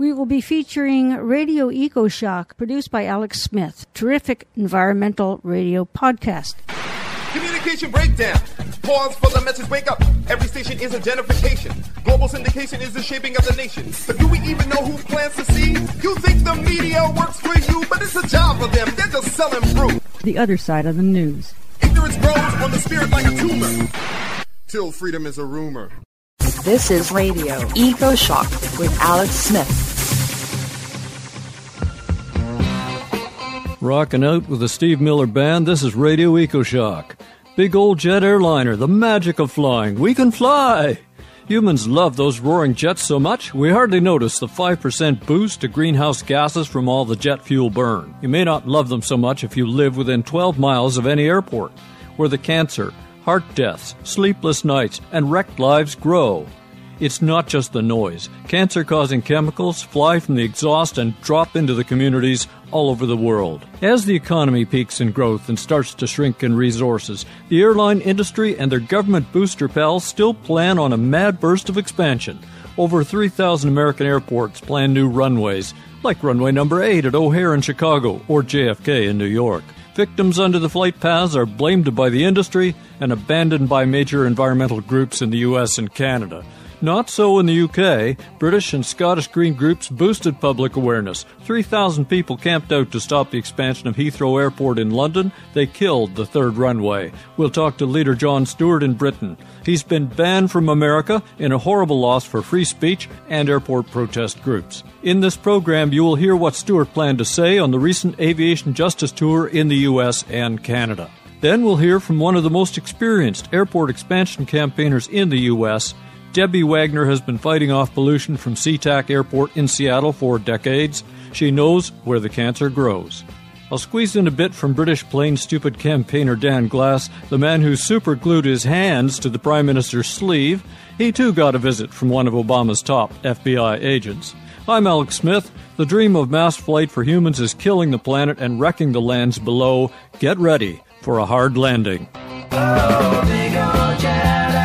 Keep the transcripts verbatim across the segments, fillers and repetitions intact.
We will be featuring Radio EcoShock, produced by Alex Smith. Terrific environmental radio podcast. Communication breakdown. Pause for the message, wake up. Every station is a gentrification. Global syndication is the shaping of the nation. But do we even know who plants the seed? You think the media works for you, but it's a job for them. They're just selling fruit. The other side of the news. Ignorance grows on the spirit like a tumor. Till freedom is a rumor. This is Radio EcoShock with Alex Smith. Rocking out with the Steve Miller Band, this is Radio EcoShock. Big old jet airliner, the magic of flying. We can fly! Humans love those roaring jets so much, we hardly notice the five percent boost to greenhouse gases from all the jet fuel burn. You may not love them so much if you live within twelve miles of any airport, where the cancer, heart deaths, sleepless nights, and wrecked lives grow. It's not just the noise. Cancer-causing chemicals fly from the exhaust and drop into the communities all over the world. As the economy peaks in growth and starts to shrink in resources, the airline industry and their government booster pals still plan on a mad burst of expansion. Over three thousand American airports plan new runways, like runway number eight at O'Hare in Chicago or J F K in New York. Victims under the flight paths are blamed by the industry and abandoned by major environmental groups in the U S and Canada. Not so in the U K. British and Scottish Green groups boosted public awareness. three thousand people camped out to stop the expansion of Heathrow Airport in London. They killed the third runway. We'll talk to leader Jon Stewart in Britain. He's been banned from America in a horrible loss for free speech and airport protest groups. In this program, you will hear what Stewart planned to say on the recent aviation justice tour in the U S and Canada. Then we'll hear from one of the most experienced airport expansion campaigners in the U S, Debbie Wagner has been fighting off pollution from SeaTac Airport in Seattle for decades. She knows where the cancer grows. I'll squeeze in a bit from British plain stupid campaigner Dan Glass, the man who superglued his hands to the Prime Minister's sleeve. He too got a visit from one of Obama's top F B I agents. I'm Alex Smith. The dream of mass flight for humans is killing the planet and wrecking the lands below. Get ready for a hard landing. Oh, big old jet.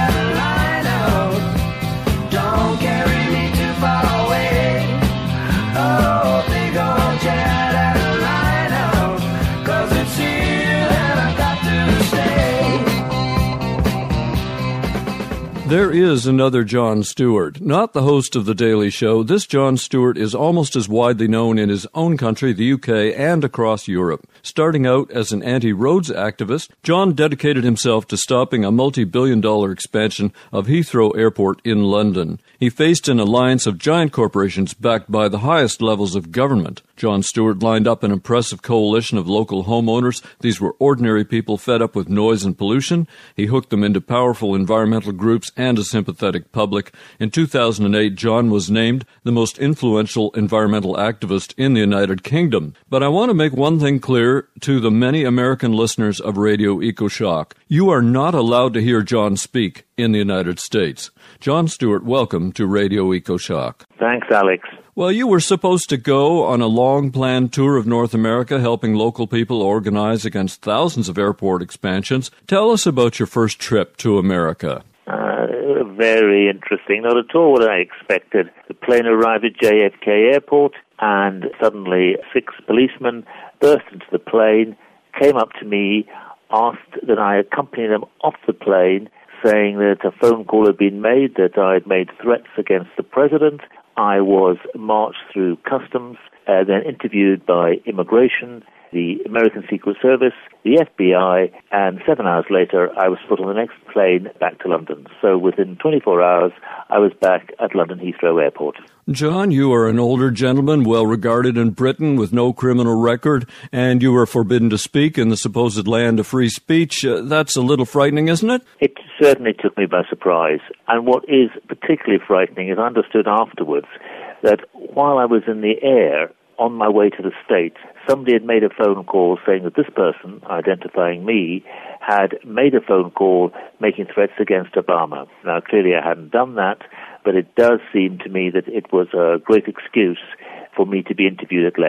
There is another Jon Stewart, not the host of The Daily Show. This Jon Stewart is almost as widely known in his own country, the U K, and across Europe. Starting out as an anti-roads activist, Jon dedicated himself to stopping a multi-billion dollar expansion of Heathrow Airport in London. He faced an alliance of giant corporations backed by the highest levels of government. Jon Stewart lined up an impressive coalition of local homeowners. These were ordinary people fed up with noise and pollution. He hooked them into powerful environmental groups and a sympathetic public. In two thousand eight, Jon was named the most influential environmental activist in the United Kingdom. But I want to make one thing clear to the many American listeners of Radio EcoShock. You are not allowed to hear Jon speak in the United States. Jon Stewart, welcome to Radio EcoShock. Thanks, Alex. Well, you were supposed to go on a long-planned tour of North America, helping local people organize against thousands of airport expansions. Tell us about your first trip to America. Uh, very interesting. Not at all what I expected. The plane arrived at J F K Airport, and suddenly six policemen burst into the plane, came up to me, asked that I accompany them off the plane, saying that a phone call had been made, that I had made threats against the president. I was marched through customs, uh, then interviewed by immigration, the American Secret Service, the F B I, and seven hours later, I was put on the next plane back to London. So within twenty-four hours, I was back at London Heathrow Airport. Jon, you are an older gentleman, well-regarded in Britain, with no criminal record, and you were forbidden to speak in the supposed land of free speech. Uh, that's a little frightening, isn't it? It certainly took me by surprise. And what is particularly frightening is I understood afterwards that while I was in the air, on my way to the States, somebody had made a phone call saying that this person, identifying me, had made a phone call making threats against Obama. Now, clearly I hadn't done that, but it does seem to me that it was a great excuse for me to be interviewed at length.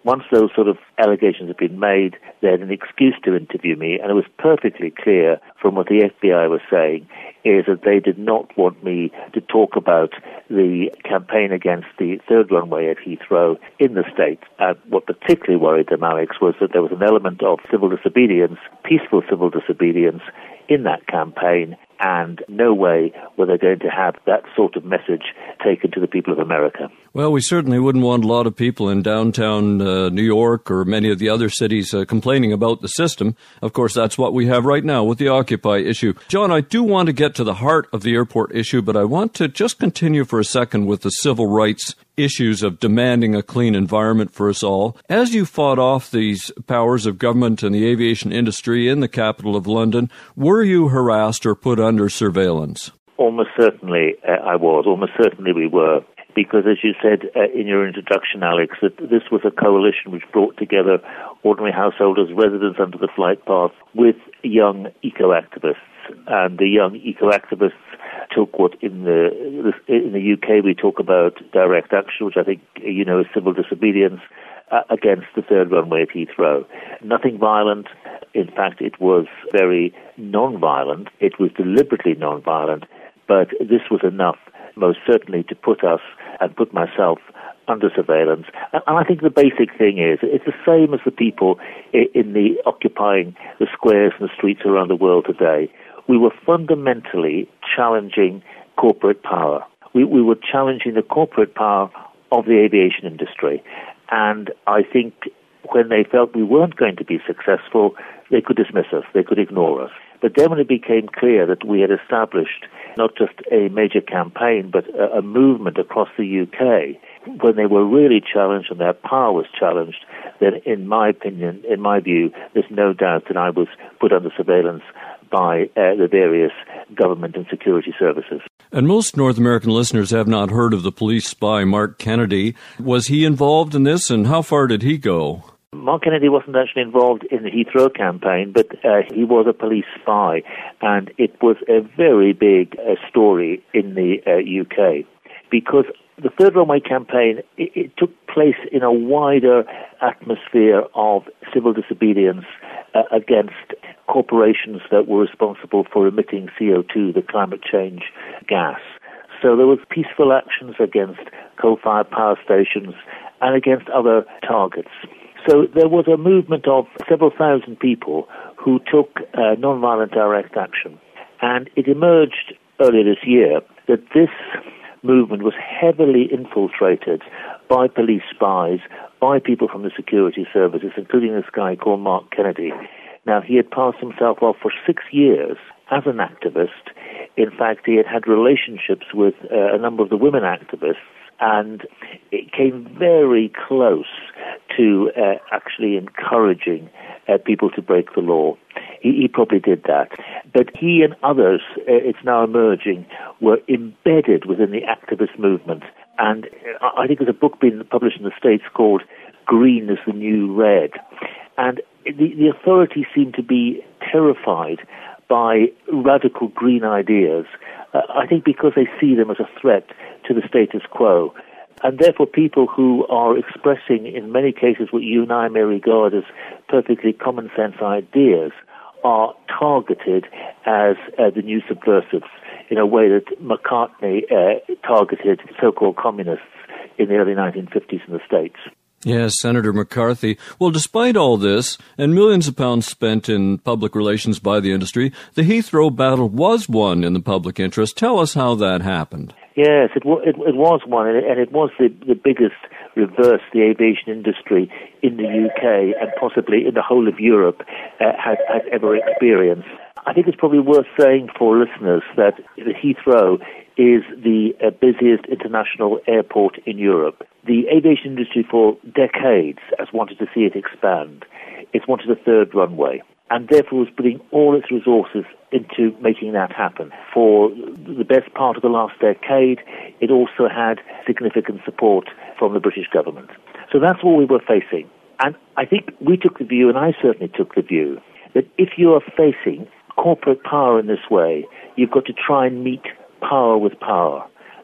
once those sort of allegations had been made, they had an excuse to interview me, and it was perfectly clear from what the F B I was saying is that they did not want me to talk about the campaign against the third runway at Heathrow in the States. And what particularly worried them, Alex, was that there was an element of civil disobedience, peaceful civil disobedience, in that campaign, and no way were they going to have that sort of message taken to the people of America. Well, we certainly wouldn't want a lot of people in downtown uh, New York or many of the other cities uh, complaining about the system. Of course, that's what we have right now with the Occupy issue. John, I do want to get to the heart of the airport issue, but I want to just continue for a second with the civil rights issues of demanding a clean environment for us all. As you fought off these powers of government and the aviation industry in the capital of London, were you harassed or put under surveillance? Almost certainly uh, I was. Almost certainly we were. Because, as you said uh, in your introduction, Alex, that this was a coalition which brought together ordinary householders, residents under the flight path, with young eco-activists. And the young eco-activists took what in the in the U K we talk about direct action, which I think you know is civil disobedience uh, against the third runway at Heathrow. Nothing violent. In fact, it was very non-violent. It was deliberately non-violent. But this was enough, most certainly, to put us and put myself under surveillance. And I think the basic thing is, it's the same as the people in the occupying the squares and the streets around the world today. We were fundamentally challenging corporate power. We, we were challenging the corporate power of the aviation industry. And I think when they felt we weren't going to be successful, they could dismiss us, they could ignore us. But then when it became clear that we had established not just a major campaign, but a, a movement across the U K, when they were really challenged and their power was challenged, then in my opinion, in my view, there's no doubt that I was put under surveillance by uh, the various government and security services. And most North American listeners have not heard of the police spy Mark Kennedy. Was he involved in this, and how far did he go? Mark Kennedy wasn't actually involved in the Heathrow campaign, but uh, he was a police spy, and it was a very big uh, story in the uh, U K, because the Third Runway campaign, it, it took place in a wider atmosphere of civil disobedience uh, against corporations that were responsible for emitting C O two, the climate change gas. So there was peaceful actions against coal-fired power stations and against other targets. So there was a movement of several thousand people who took uh, non-violent direct action. And it emerged earlier this year that this movement was heavily infiltrated by police spies, by people from the security services, including this guy called Mark Kennedy. Now, he had passed himself off for six years as an activist. In fact, he had had relationships with uh, a number of the women activists, and it came very close to uh, actually encouraging uh, people to break the law. He, he probably did that. But he and others, uh, it's now emerging, were embedded within the activist movement. And I think there's a book being published in the States called Green is the New Red. And the, the authorities seem to be terrified by radical green ideas, uh, I think because they see them as a threat to the status quo. And therefore people who are expressing, in many cases, what you and I may regard as perfectly common sense ideas are targeted as uh, the new subversives in a way that McCartney uh, targeted so-called communists in the early nineteen fifties in the States. Yes, Senator McCarthy. Well, despite all this, and millions of pounds spent in public relations by the industry, the Heathrow battle was won in the public interest. Tell us how that happened. Yes, it, w- it, it was one, and it, and it was the, the biggest reverse the aviation industry in the U K and possibly in the whole of Europe uh, had, had ever experienced. I think it's probably worth saying for listeners that the Heathrow is the uh, busiest international airport in Europe. The aviation industry for decades has wanted to see it expand. It's wanted a third runway, and therefore was putting all its resources into making that happen. For the best part of the last decade, it also had significant support from the British government. So that's what we were facing. And I think we took the view, and I certainly took the view, that if you are facing corporate power in this way, you've got to try and meet power with power.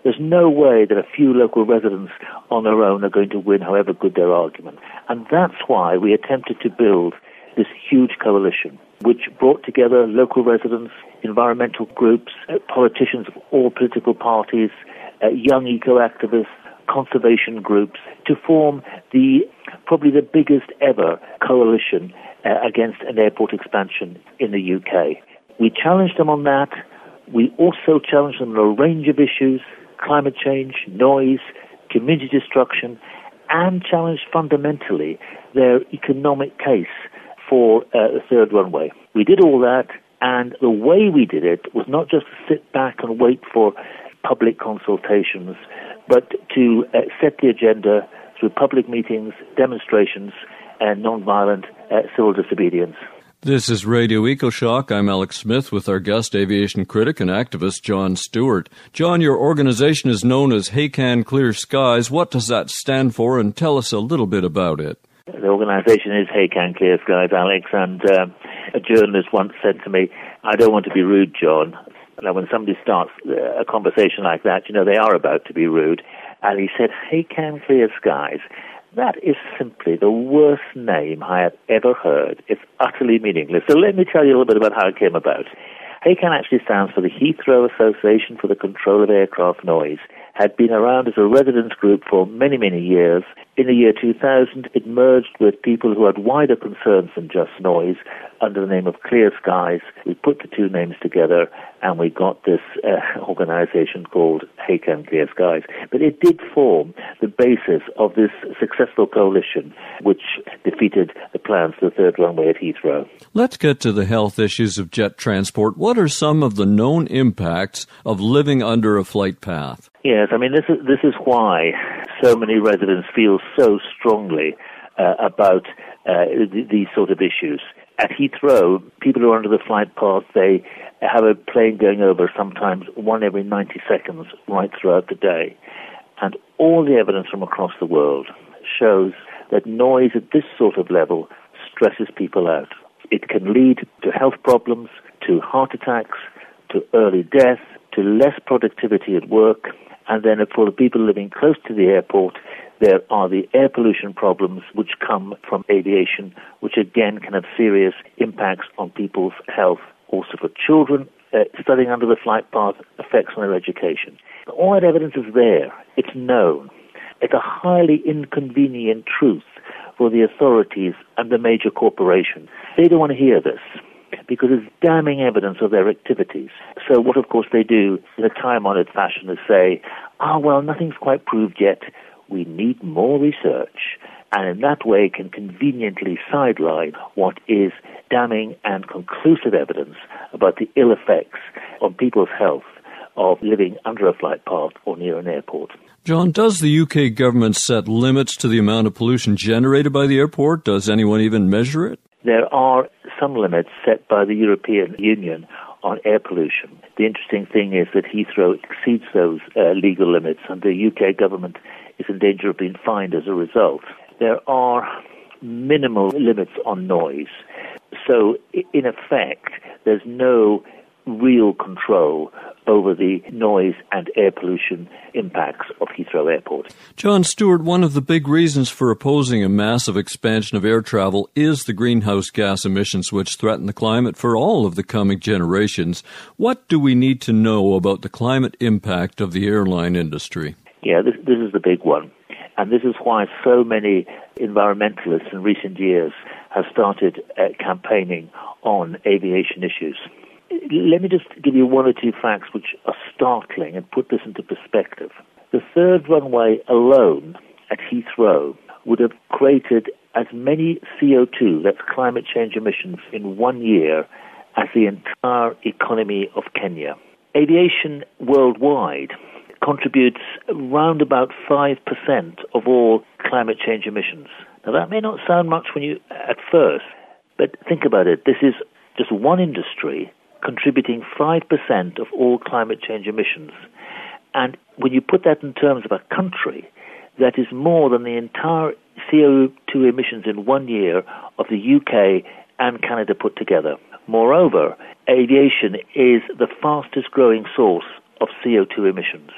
There's no way that a few local residents on their own are going to win, however good their argument. And that's why we attempted to build this huge coalition, which brought together local residents, environmental groups, uh, politicians of all political parties, uh, young eco-activists, conservation groups, to form the probably the biggest ever coalition uh, against an airport expansion in the U K. We challenged them on that. We also challenged them on a range of issues: climate change, noise, community destruction, and challenged fundamentally their economic case for uh, the third runway. We did all that, and the way we did it was not just to sit back and wait for public consultations, but to uh, set the agenda through public meetings, demonstrations, and nonviolent uh, civil disobedience. This is Radio EcoShock. I'm Alex Smith with our guest aviation critic and activist Jon Stewart. Jon, your organization is known as HACAN Clear Skies. What does that stand for, and tell us a little bit about it? The organization is HACAN Clear Skies, Alex, and uh, a journalist once said to me, "I don't want to be rude, Jon." Now, when somebody starts a conversation like that, you know, they are about to be rude. And he said, HACAN Clear Skies. That is simply the worst name I have ever heard. It's utterly meaningless. So let me tell you a little bit about how it came about. HACAN actually stands for the Heathrow Association for the Control of Aircraft Noise. Had been around as a residents group for many, many years. In the year two thousand, it merged with people who had wider concerns than just noise under the name of Clear Skies. We put the two names together and we got this uh, organization called HACAN Clear Skies. But it did form the basis of this successful coalition which defeated the plans for the third runway at Heathrow. Let's get to the health issues of jet transport. What are some of the known impacts of living under a flight path? Yes, I mean, this is this is why so many residents feel so strongly uh, about uh, th- these sort of issues. At Heathrow, people who are under the flight path, they have a plane going over sometimes one every ninety seconds right throughout the day. And all the evidence from across the world shows that noise at this sort of level stresses people out. It can lead to health problems, to heart attacks, to early death, to less productivity at work. And then for the people living close to the airport, there are the air pollution problems which come from aviation, which again can have serious impacts on people's health. Also for children, uh, studying under the flight path affects on their education. All that evidence is there. It's known. It's a highly inconvenient truth for the authorities and the major corporations. They don't want to hear this, because it's damning evidence of their activities. So what, of course, they do in a time-honored fashion is say, ah, oh, well, nothing's quite proved yet. We need more research. And in that way can conveniently sideline what is damning and conclusive evidence about the ill effects on people's health of living under a flight path or near an airport. Jon, does the U K government set limits to the amount of pollution generated by the airport? Does anyone even measure it? There are some limits set by the European Union on air pollution. The interesting thing is that Heathrow exceeds those uh, legal limits, and the U K government is in danger of being fined as a result. There are minimal limits on noise. So, in effect, there's no real control over the noise and air pollution impacts of Heathrow Airport. Jon Stewart, one of the big reasons for opposing a massive expansion of air travel is the greenhouse gas emissions which threaten the climate for all of the coming generations. What do we need to know about the climate impact of the airline industry? Yeah, this, this is the big one. And this is why so many environmentalists in recent years have started uh, campaigning on aviation issues. Let me just give you one or two facts which are startling and put this into perspective. The third runway alone at Heathrow would have created as many C O two, that's climate change emissions, in one year as the entire economy of Kenya. Aviation worldwide contributes around about five percent of all climate change emissions. Now that may not sound much when you at first, but think about it. This is just one industry contributing five percent of all climate change emissions. And when you put that in terms of a country, that is more than the entire C O two emissions in one year of the U K and Canada put together. Moreover, aviation is the fastest growing source of C O two emissions.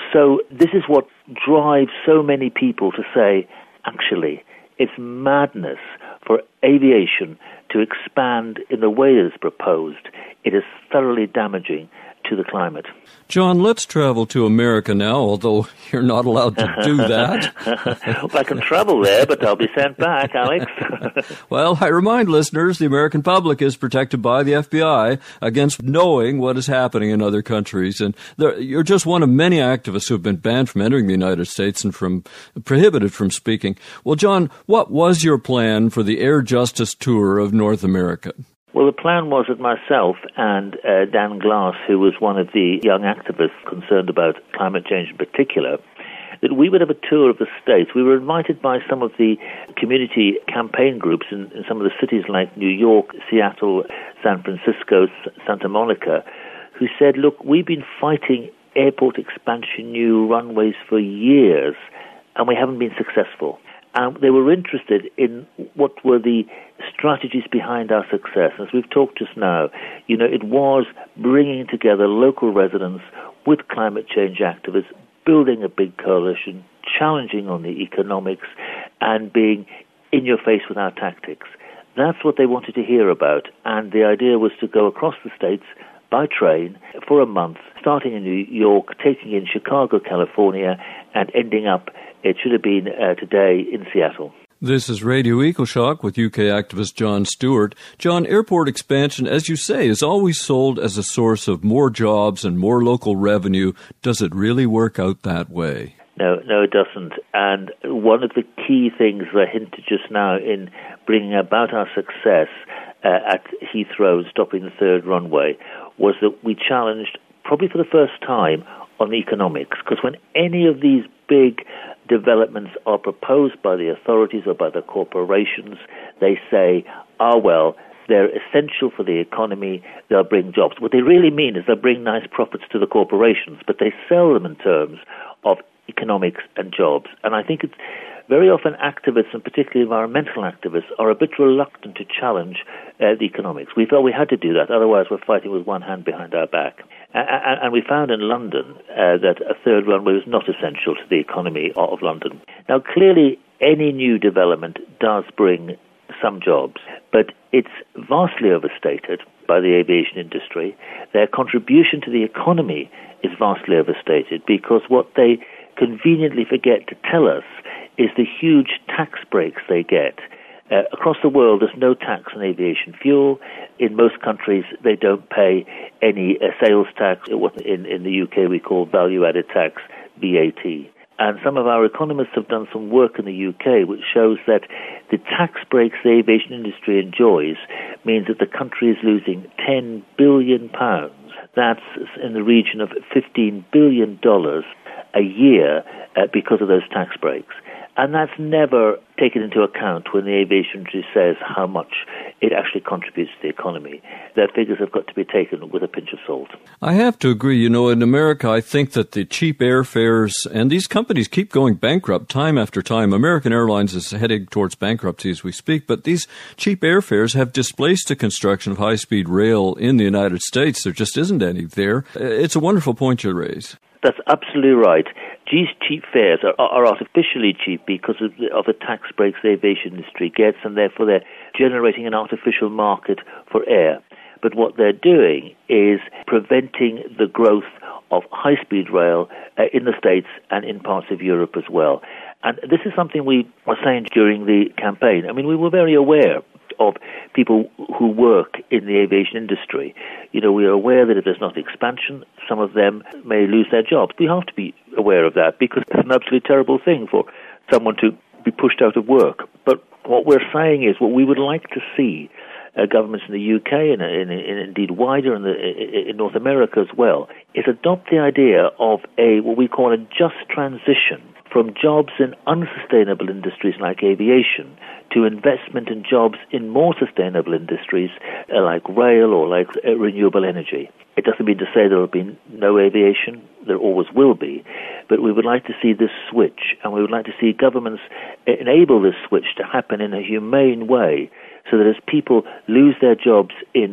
So this is what drives so many people to say, actually, it's madness for aviation to expand in the way that is proposed. It is thoroughly damaging to the climate. John, let's travel to America now, although you're not allowed to do that. Well, I can travel there, but I'll be sent back, Alex. Well, I remind listeners, the American public is protected by the F B I against knowing what is happening in other countries. And there, you're just one of many activists who have been banned from entering the United States and from prohibited from speaking. Well, John, what was your plan for the Air Justice Tour of North America? Well, the plan was that myself and uh, Dan Glass, who was one of the young activists concerned about climate change in particular, that we would have a tour of the states. We were invited by some of the community campaign groups in, in some of the cities like New York, Seattle, San Francisco, Santa Monica, who said, look, we've been fighting airport expansion, new runways for years, and we haven't been successful. And they were interested in what were the strategies behind our success. As we've talked just now, you know, it was bringing together local residents with climate change activists, building a big coalition, challenging on the economics, and being in your face with our tactics. That's what they wanted to hear about. And the idea was to go across the states by train for a month, starting in New York, taking in Chicago, California, and ending up, it should have been uh, today, in Seattle. This is Radio EcoShock with U K activist Jon Stewart. John, airport expansion, as you say, is always sold as a source of more jobs and more local revenue. Does it really work out that way? No, no, it doesn't. And one of the key things I hinted just now in bringing about our success uh, at Heathrow and stopping the third runway was that we challenged, probably for the first time, on the economics. Because when any of these big developments are proposed by the authorities or by the corporations, they say, ah, well, they're essential for the economy, they'll bring jobs. What they really mean is they'll bring nice profits to the corporations, but they sell them in terms of economics and jobs. And I think it's very often activists, and particularly environmental activists, are a bit reluctant to challenge uh, the economics. We felt we had to do that, otherwise we're fighting with one hand behind our back. And, and we found in London uh, that a third runway was not essential to the economy of London. Now, clearly, any new development does bring some jobs, but it's vastly overstated by the aviation industry. Their contribution to the economy is vastly overstated because what they conveniently forget to tell us is the huge tax breaks they get. Uh, across the world, there's no tax on aviation fuel. In most countries, they don't pay any uh, sales tax. In, in the U K, we call value-added tax, V A T. And some of our economists have done some work in the U K which shows that the tax breaks the aviation industry enjoys means that the country is losing ten billion pounds. That's in the region of fifteen billion dollars a year uh, because of those tax breaks. And that's never taken into account when the aviation industry says how much it actually contributes to the economy. Their figures have got to be taken with a pinch of salt. I have to agree. You know, in America, I think that the cheap airfares, and these companies keep going bankrupt time after time. American Airlines is heading towards bankruptcy as we speak, but these cheap airfares have displaced the construction of high-speed rail in the United States. There just isn't any there. It's a wonderful point you raise. That's absolutely right. These cheap fares are, are artificially cheap because of the, of the tax breaks the aviation industry gets, and therefore they're generating an artificial market for air. But what they're doing is preventing the growth of high-speed rail uh, in the States and in parts of Europe as well. And this is something we were saying during the campaign. I mean, we were very aware of people who work in the aviation industry. You know, we are aware that if there's not expansion, some of them may lose their jobs. We have to be aware of that because it's an absolutely terrible thing for someone to be pushed out of work. But what we're saying is what we would like to see uh, governments in the U K and, and, and indeed wider in, the, in North America as well is adopt the idea of a what we call a just transition from jobs in unsustainable industries like aviation to investment in jobs in more sustainable industries uh, like rail or like uh, renewable energy. It doesn't mean to say there will be no aviation. There always will be. But we would like to see this switch, and we would like to see governments enable this switch to happen in a humane way so that as people lose their jobs in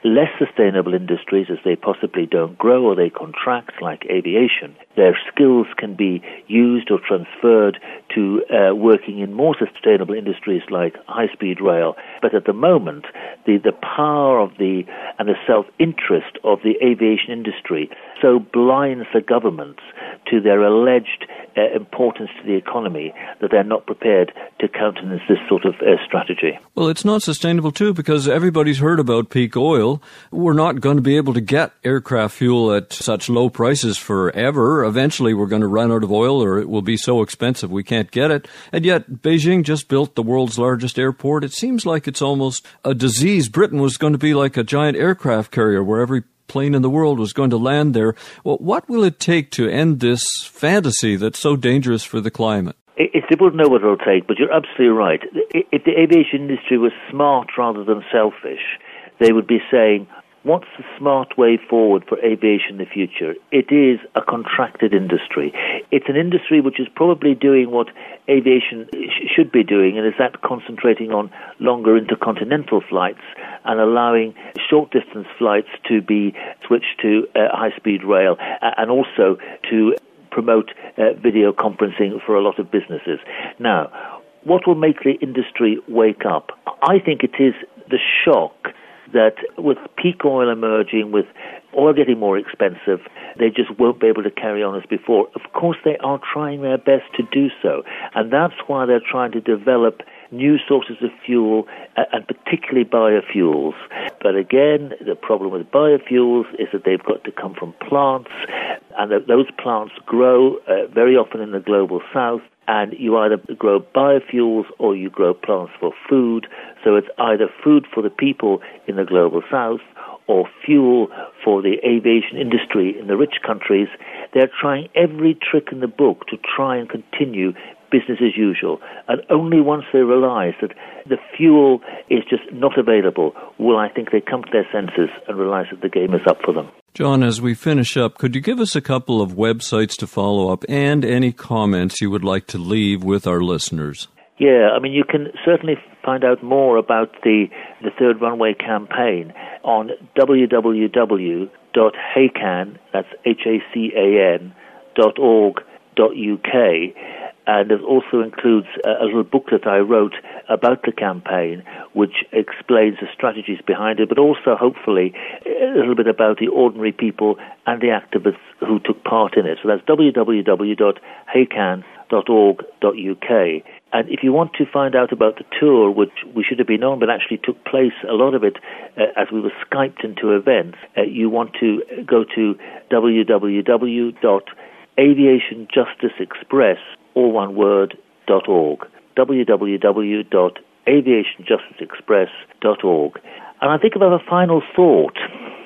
less sustainable industries, as they possibly don't grow or they contract, like aviation, their skills can be used or transferred to uh, working in more sustainable industries like high-speed rail. But at the moment, the, the power of the and the self-interest of the aviation industry so blinds the governments to their alleged uh, importance to the economy that they're not prepared to countenance this sort of uh, strategy. Well, it's not sustainable, too, because everybody's heard about peak oil. We're not going to be able to get aircraft fuel at such low prices forever. Eventually, we're going to run out of oil, or it will be so expensive we can't get it. And yet, Beijing just built the world's largest airport. It seems like it's almost a disease. Britain was going to be like a giant aircraft carrier where every plane in the world was going to land there. Well, what will it take to end this fantasy that's so dangerous for the climate? It's difficult to know what it'll take, but you're absolutely right. If the aviation industry was smart rather than selfish, they would be saying, what's the smart way forward for aviation in the future? It is a contracted industry. It's an industry which is probably doing what aviation sh- should be doing, and is that concentrating on longer intercontinental flights and allowing short-distance flights to be switched to uh, high-speed rail, uh, and also to promote uh, video conferencing for a lot of businesses. Now, what will make the industry wake up? I think it is the shock that with peak oil emerging, with oil getting more expensive, they just won't be able to carry on as before. Of course, they are trying their best to do so, and that's why they're trying to develop new sources of fuel, and particularly biofuels. But again, the problem with biofuels is that they've got to come from plants, and that those plants grow uh, very often in the global south, and you either grow biofuels or you grow plants for food. So it's either food for the people in the global south or fuel for the aviation industry in the rich countries. They're trying every trick in the book to try and continue business as usual. And only once they realize that the fuel is just not available will, I think, they come to their senses and realize that the game is up for them. John, as we finish up, could you give us a couple of websites to follow up and any comments you would like to leave with our listeners? Yeah, I mean, you can certainly find out more about the, the Third Runway campaign on w w w dot hacan, that's H A C A N, dot org dot U K. And it also includes a, a little booklet I wrote about the campaign, which explains the strategies behind it, but also, hopefully, a little bit about the ordinary people and the activists who took part in it. So that's w w w dot hacan dot org dot U K. And if you want to find out about the tour, which we should have been on, but actually took place, a lot of it, uh, as we were Skyped into events, uh, you want to go to w w w dot aviation justice express, all one word, dot org. w w w dot aviation justice express dot org. And I think about a final thought.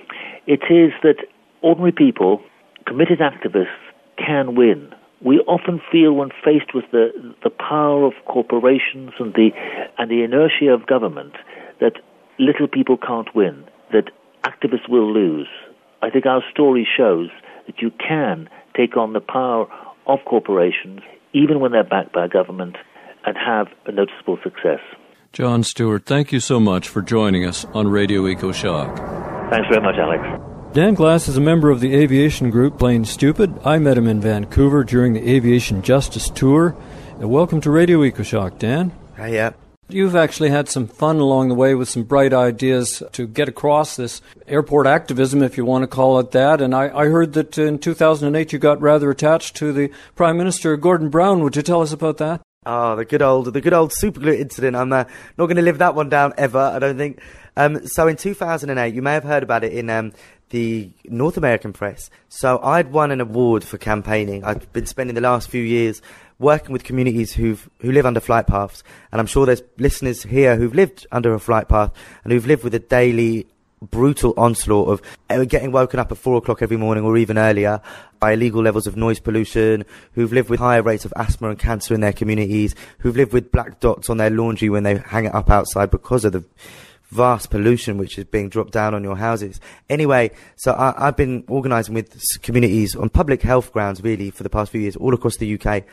It is that ordinary people, committed activists, can win. We often feel, when faced with the the power of corporations and the and the inertia of government, that little people can't win, that activists will lose. I think our story shows that you can take on the power of corporations, even when they're backed by government, and have a noticeable success. John Stewart, thank you so much for joining us on Radio EcoShock. Thanks very much, Alex. Dan Glass is a member of the aviation group Plain Stupid. I met him in Vancouver during the Aviation Justice Tour. And welcome to Radio EcoShock, Dan. Hiya. You've actually had some fun along the way with some bright ideas to get across this airport activism, if you want to call it that. And I, I heard that in two thousand eight you got rather attached to the Prime Minister, Gordon Brown. Would you tell us about that? Oh, the good old, the good old superglue incident. I'm uh, not going to live that one down ever, I don't think. Um, so in two thousand eight, you may have heard about it in um, the North American press. So I'd won an award for campaigning. I've been spending the last few years working with communities who've who live under flight paths, and I'm sure there's listeners here who've lived under a flight path and who've lived with a daily brutal onslaught of uh, getting woken up at four o'clock every morning or even earlier by illegal levels of noise pollution, who've lived with higher rates of asthma and cancer in their communities, who've lived with black dots on their laundry when they hang it up outside because of the vast pollution which is being dropped down on your houses. Anyway, so I, I've been organising with communities on public health grounds really for the past few years all across the U K.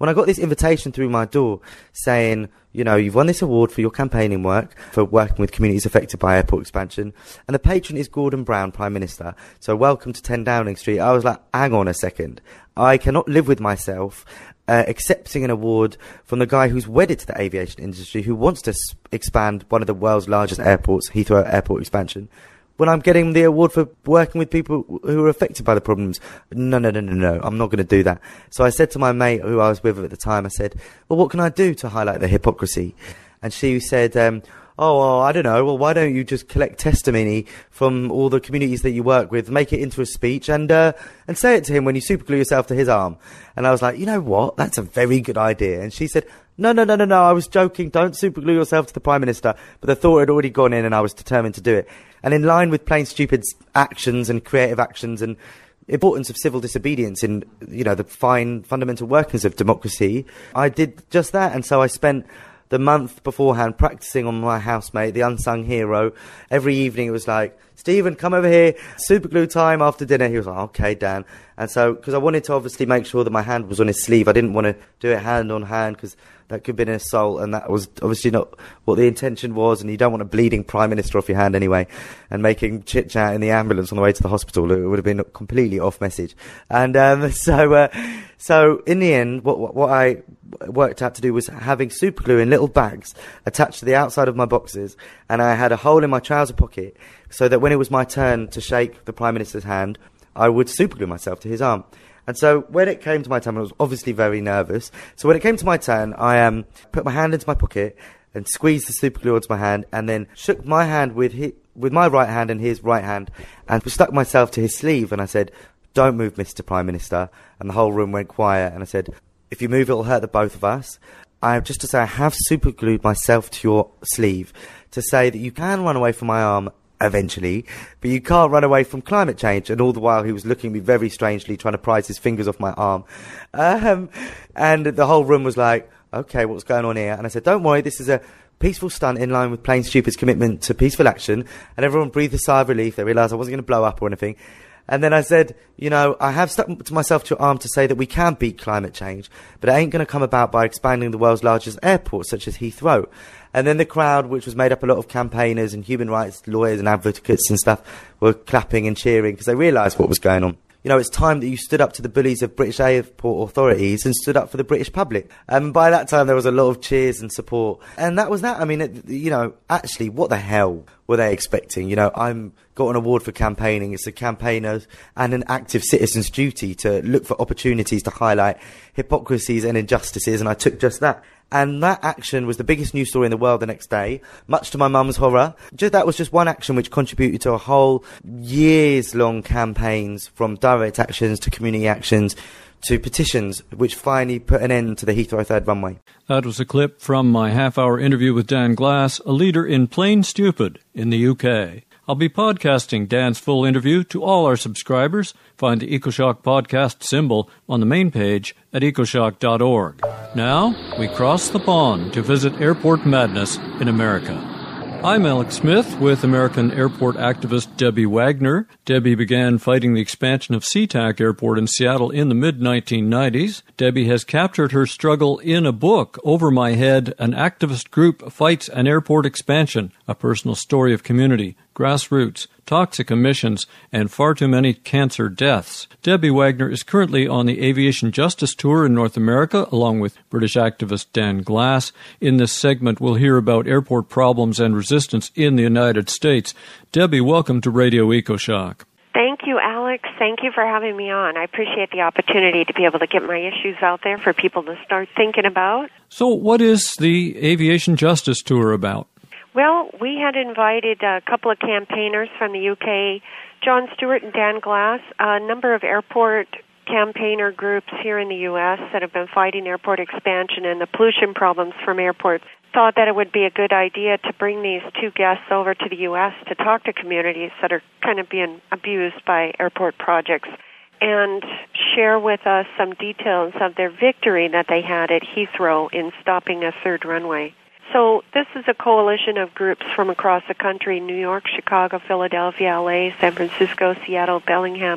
when I got this invitation through my door saying, you know, you've won this award for your campaigning work, for working with communities affected by airport expansion, and the patron is Gordon Brown, Prime Minister, so welcome to ten Downing Street. I was like, hang on a second. I cannot live with myself uh, accepting an award from the guy who's wedded to the aviation industry, who wants to s- expand one of the world's largest airports, Heathrow Airport expansion, when I'm getting the award for working with people who are affected by the problems. No, no, no, no, no, I'm not going to do that. So I said to my mate who I was with at the time, I said, well, what can I do to highlight the hypocrisy? And she said, um, oh, well, I don't know, well, why don't you just collect testimony from all the communities that you work with, make it into a speech, and uh, and say it to him when you superglue yourself to his arm. And I was like, you know what, that's a very good idea. And she said, no, no, no, no, no, I was joking, don't superglue yourself to the Prime Minister. But the thought had already gone in and I was determined to do it. And in line with Plain Stupid's actions and creative actions and importance of civil disobedience in, you know, the fine fundamental workings of democracy, I did just that. And so I spent the month beforehand practicing on my housemate, the unsung hero. Every evening it was like, Stephen, come over here, superglue time after dinner. He was like, okay, Dan. And so, because I wanted to obviously make sure that my hand was on his sleeve, I didn't want to do it hand on hand because that could be an assault, and that was obviously not what the intention was, and you don't want a bleeding Prime Minister off your hand anyway, and making chit-chat in the ambulance on the way to the hospital. It would have been completely off message. And um, so uh, so in the end, what, what, what I worked out to do was having super glue in little bags attached to the outside of my boxes, and I had a hole in my trouser pocket so that when it was my turn to shake the Prime Minister's hand, I would super glue myself to his arm. And so when it came to my turn, I was obviously very nervous. So when it came to my turn, I um, put my hand into my pocket and squeezed the super glue onto my hand, and then shook my hand with his, with my right hand and his right hand, and stuck myself to his sleeve. And I said, don't move, Mister Prime Minister. And the whole room went quiet. And I said, if you move, it'll hurt the both of us. I just to say, I have super glued myself to your sleeve to say that you can run away from my arm eventually, but you can't run away from climate change. And all the while he was looking at me very strangely, trying to prise his fingers off my arm. Um, and the whole room was like, okay, what's going on here? And I said, don't worry, this is a peaceful stunt in line with Plain Stupid's commitment to peaceful action. And everyone breathed a sigh of relief. They realised I wasn't going to blow up or anything. And then I said, you know, I have stuck to myself to your arm to say that we can beat climate change, but it ain't going to come about by expanding the world's largest airport, such as Heathrow. And then the crowd, which was made up a lot of campaigners and human rights lawyers and advocates and stuff, were clapping and cheering because they realised what was going on. You know, it's time that you stood up to the bullies of British airport authorities and stood up for the British public. And by that time, there was a lot of cheers and support. And that was that. I mean, it, you know, actually, what the hell were they expecting? You know, I'm got an award for campaigning. It's a campaigner's and an active citizen's duty to look for opportunities to highlight hypocrisies and injustices. And I took just that. And that action was the biggest news story in the world the next day, much to my mum's horror. Just, that was just one action which contributed to a whole years-long campaigns, from direct actions to community actions to petitions, which finally put an end to the Heathrow third runway. That was a clip from my half-hour interview with Dan Glass, a leader in Plain Stupid in the U K. I'll be podcasting Dan's full interview to all our subscribers. Find the EcoShock podcast symbol on the main page at ecoshock dot org. Now, we cross the pond to visit Airport Madness in America. I'm Alex Smith with American airport activist Debbie Wagner. Debbie began fighting the expansion of SeaTac Airport in Seattle in the mid nineteen nineties. Debbie has captured her struggle in a book, Over My Head, An Activist Group Fights an Airport Expansion, a personal story of community, grassroots, toxic emissions, and far too many cancer deaths. Debbie Wagner is currently on the Aviation Justice Tour in North America, along with British activist Dan Glass. In this segment, we'll hear about airport problems and resistance in the United States. Debbie, welcome to Radio EcoShock. Thank you, Alex. Thank you for having me on. I appreciate the opportunity to be able to get my issues out there for people to start thinking about. So what is the Aviation Justice Tour about? Well, we had invited a couple of campaigners from the U K, John Stewart and Dan Glass, a number of airport campaigner groups here in the U S that have been fighting airport expansion and the pollution problems from airports. Thought that it would be a good idea to bring these two guests over to the U S to talk to communities that are kind of being abused by airport projects and share with us some details of their victory that they had at Heathrow in stopping a third runway. So this is a coalition of groups from across the country: New York, Chicago, Philadelphia, L A, San Francisco, Seattle, Bellingham,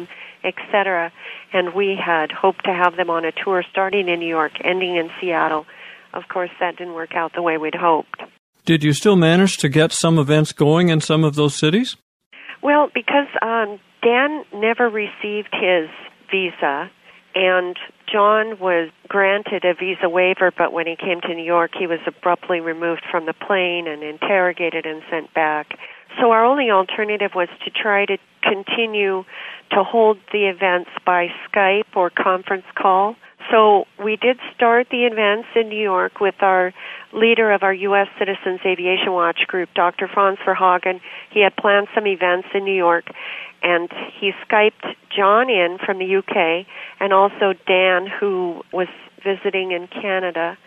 et cetera. And we had hoped to have them on a tour starting in New York, ending in Seattle. Of course, that didn't work out the way we'd hoped. Did you still manage to get some events going in some of those cities? Well, because um, Dan never received his visa, and John was granted a visa waiver, but when he came to New York, he was abruptly removed from the plane and interrogated and sent back. So our only alternative was to try to continue to hold the events by Skype or conference call. So we did start the events in New York with our leader of our U S Citizens Aviation Watch group, Doctor Franz Verhagen. He had planned some events in New York, and he Skyped John in from the U K and also Dan, who was visiting in Canada,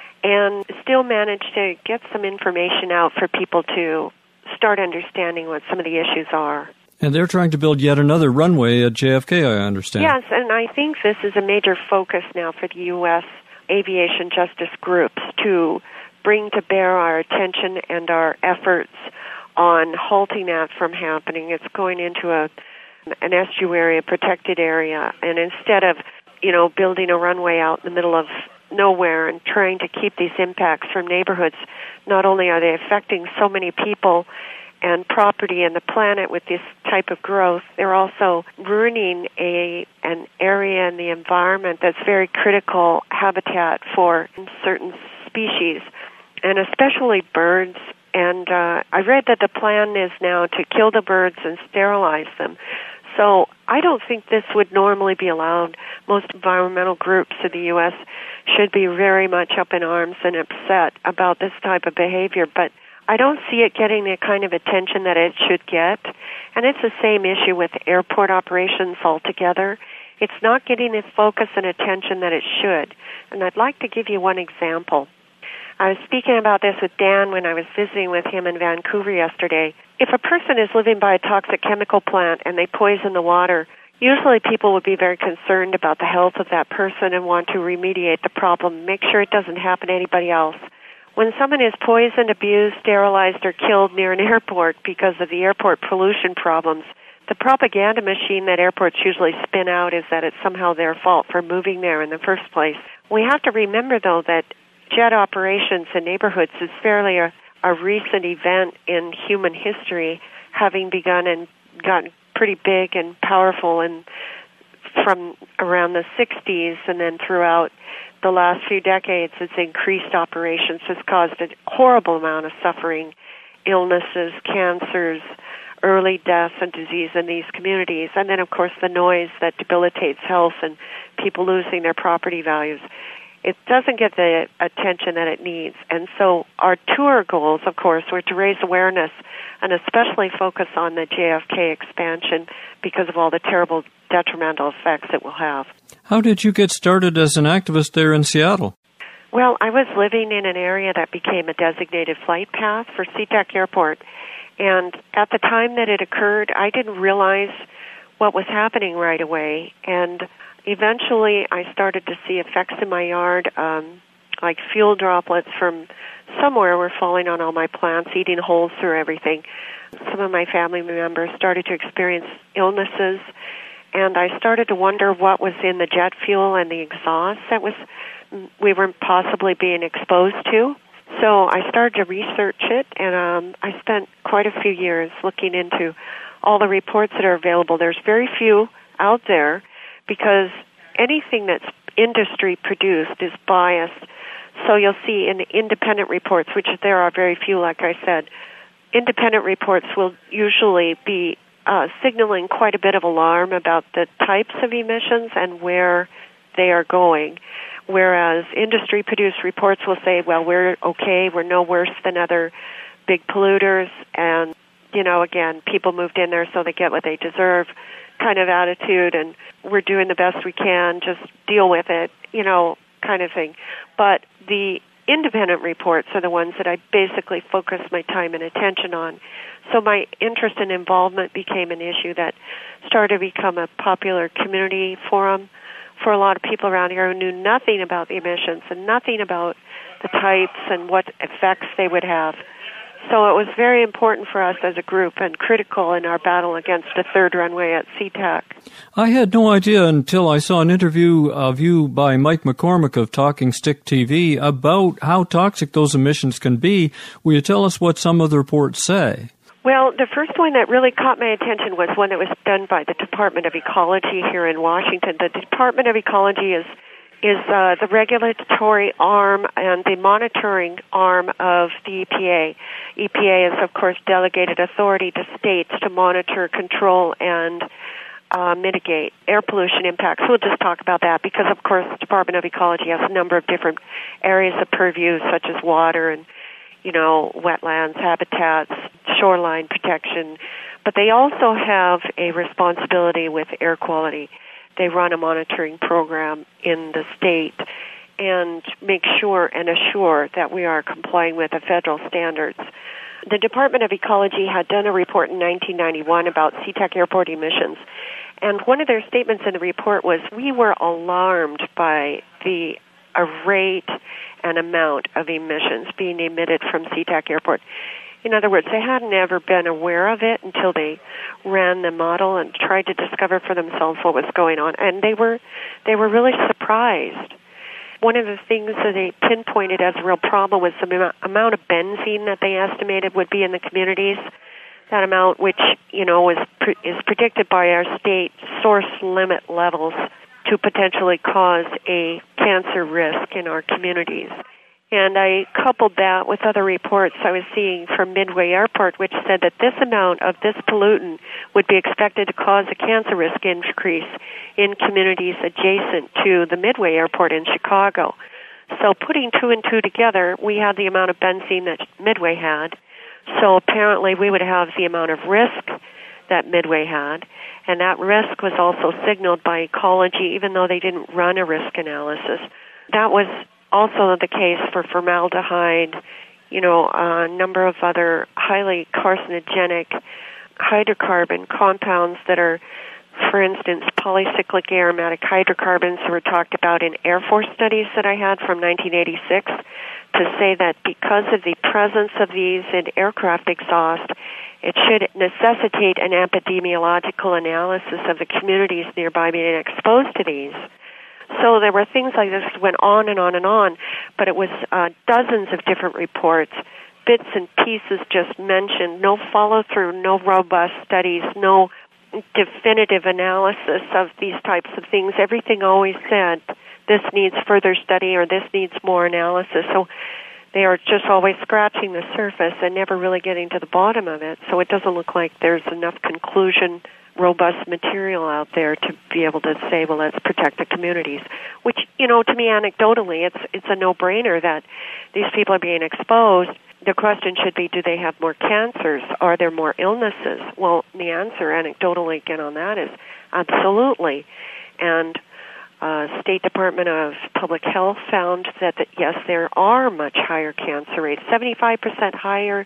and still managed to get some information out for people to start understanding what some of the issues are. And they're trying to build yet another runway at J F K, I understand. Yes, and I think this is a major focus now for the U S aviation justice groups to bring to bear our attention and our efforts on halting that from happening. It's going into a an estuary, a protected area, and instead of, you know, building a runway out in the middle of nowhere and trying to keep these impacts from neighborhoods, not only are they affecting so many people and property and the planet with this type of growth, they're also ruining a an area in the environment that's very critical habitat for certain species, and especially birds. And uh, I read that the plan is now to kill the birds and sterilize them. So I don't think this would normally be allowed. Most environmental groups in the U S should be very much up in arms and upset about this type of behavior, but I don't see it getting the kind of attention that it should get. And it's the same issue with airport operations altogether. It's not getting the focus and attention that it should. And I'd like to give you one example. I was speaking about this with Dan when I was visiting with him in Vancouver yesterday. If a person is living by a toxic chemical plant and they poison the water, usually people would be very concerned about the health of that person and want to remediate the problem, make sure it doesn't happen to anybody else. When someone is poisoned, abused, sterilized, or killed near an airport because of the airport pollution problems, the propaganda machine that airports usually spin out is that it's somehow their fault for moving there in the first place. We have to remember, though, that jet operations in neighborhoods is fairly a, a recent event in human history, having begun and gotten pretty big and powerful and from around the sixties, and then throughout the last few decades, its increased operations has caused a horrible amount of suffering, illnesses, cancers, early deaths and disease in these communities, and then, of course, the noise that debilitates health and people losing their property values. It doesn't get the attention that it needs. And so our tour goals, of course, were to raise awareness and especially focus on the J F K expansion because of all the terrible detrimental effects it will have. How did you get started as an activist there in Seattle? Well, I was living in an area that became a designated flight path for SeaTac Airport. And at the time that it occurred, I didn't realize what was happening right away. And eventually, I started to see effects in my yard, um, like fuel droplets from somewhere were falling on all my plants, eating holes through everything. Some of my family members started to experience illnesses, and I started to wonder what was in the jet fuel and the exhaust that was we were possibly being exposed to. So I started to research it, and um, I spent quite a few years looking into all the reports that are available. There's very few out there, because anything that's industry produced is biased. So you'll see in the independent reports, which there are very few, like I said, independent reports will usually be uh, signaling quite a bit of alarm about the types of emissions and where they are going, whereas industry-produced reports will say, well, we're okay, we're no worse than other big polluters, and, you know, again, people moved in there so they get what they deserve kind of attitude, and we're doing the best we can, just deal with it, you know, kind of thing. But the independent reports are the ones that I basically focus my time and attention on. So my interest and involvement became an issue that started to become a popular community forum for a lot of people around here who knew nothing about the emissions and nothing about the types and what effects they would have. So it was very important for us as a group and critical in our battle against the third runway at SeaTac. I had no idea until I saw an interview of you by Mike McCormick of Talking Stick T V about how toxic those emissions can be. Will you tell us what some of the reports say? Well, the first one that really caught my attention was one that was done by the Department of Ecology here in Washington. The Department of Ecology is is uh, the regulatory arm and the monitoring arm of the E P A. E P A is, of course, delegated authority to states to monitor, control, and uh, mitigate air pollution impacts. We'll just talk about that because, of course, the Department of Ecology has a number of different areas of purview, such as water and, you know, wetlands, habitats, shoreline protection. But they also have a responsibility with air quality. They run a monitoring program in the state and make sure and assure that we are complying with the federal standards. The Department of Ecology had done a report in nineteen ninety-one about SeaTac airport emissions, and one of their statements in the report was, we were alarmed by the rate and amount of emissions being emitted from SeaTac airport. In other words, they hadn't ever been aware of it until they ran the model and tried to discover for themselves what was going on. And they were they were really surprised. One of the things that they pinpointed as a real problem was the amount of benzene that they estimated would be in the communities. That amount, which, you know, is is predicted by our state source limit levels to potentially cause a cancer risk in our communities. And I coupled that with other reports I was seeing from Midway Airport, which said that this amount of this pollutant would be expected to cause a cancer risk increase in communities adjacent to the Midway Airport in Chicago. So putting two and two together, we had the amount of benzene that Midway had. So apparently we would have the amount of risk that Midway had. And that risk was also signaled by Ecology, even though they didn't run a risk analysis. That was also the case for formaldehyde, you know, a number of other highly carcinogenic hydrocarbon compounds that are, for instance, polycyclic aromatic hydrocarbons that were talked about in Air Force studies that I had from nineteen eighty-six to say that because of the presence of these in aircraft exhaust, it should necessitate an epidemiological analysis of the communities nearby being exposed to these. So there were things like this that went on and on and on, but it was uh, dozens of different reports, bits and pieces just mentioned, no follow-through, no robust studies, no definitive analysis of these types of things. Everything always said, this needs further study or this needs more analysis. So they are just always scratching the surface and never really getting to the bottom of it. So it doesn't look like there's enough conclusion robust material out there to be able to say, well, let's protect the communities. Which, you know, to me, anecdotally, it's it's a no-brainer that these people are being exposed. The question should be, do they have more cancers? Are there more illnesses? Well, the answer, anecdotally, again, on that is absolutely. And uh, State Department of Public Health found that, that, yes, there are much higher cancer rates, seventy-five percent higher